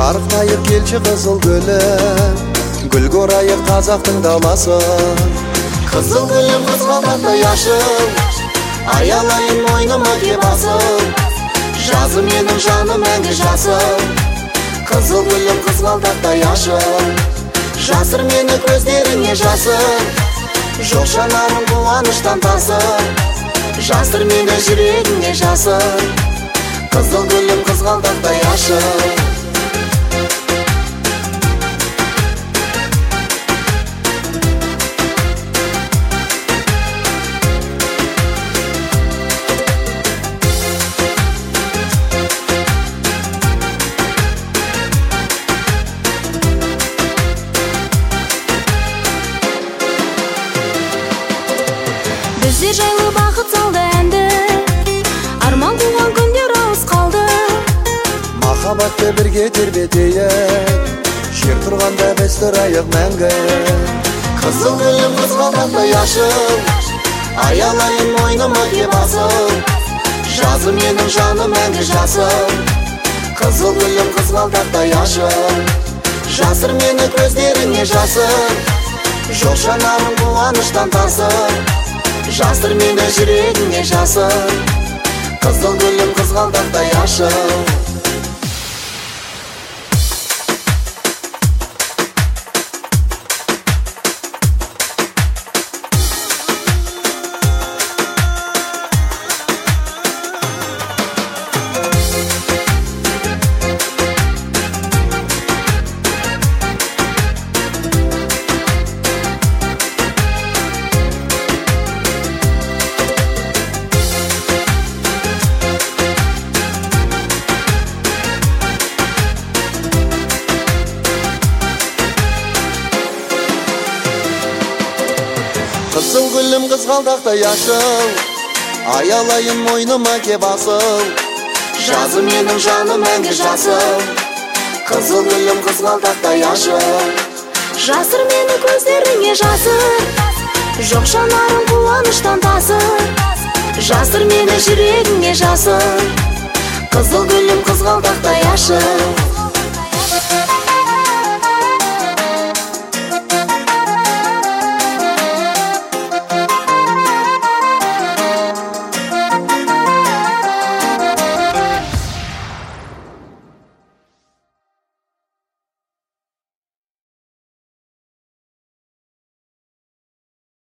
Шарықтайып келші қызыл гүлім, гүл горайы қазақтың даласы. Қызыл гүлім қызғалдақтай ашыл, аялайын мойныма кеп асыл. Жазы менің жаным мәңгі жасыл. Қызыл гүлім қызғалдақтай ашыл, жасыр мені көздеріңе жасыл. Жоқ жанарым қуаныштан тасыл, жасыр мені жүрегіңе жасыл. Қызыл гүлім қызғалдақтай ашыл. Бізде жайлы бақыт салды әнді, арман қуған күндер алыс қалды. Махаббатты бірге тербетейік, жер тұрғанда біз тұрайық мәңгі. Қызыл гүлім қызғалдақтай ашыл, аялайын мойныма кеп асыл. Жазы менің жаным мәңгі жасыл. Қызыл гүлім қызғалдақтай ашыл, жасыр мені көздеріңе жасыл. Жоқ жанарым қуаныштан тасыл, жасыр мені жүрегіңе жасыл. Қызыл гүлім қызғалдақтай ашыл. Қызыл гүлім қызғалдақтай ашыл, аялайын мойныма кеп асыл. Жазы менің жаным мәңгі жасыл. Қызыл гүлім қызғалдақтай ашыл, Жасыр мені көздеріңе жасыр, жоқ жанарым қуаныштан тасыр. Жасыр мені жүрегіңе жасыр, қызыл гүлім қызғалдақтай ашыл.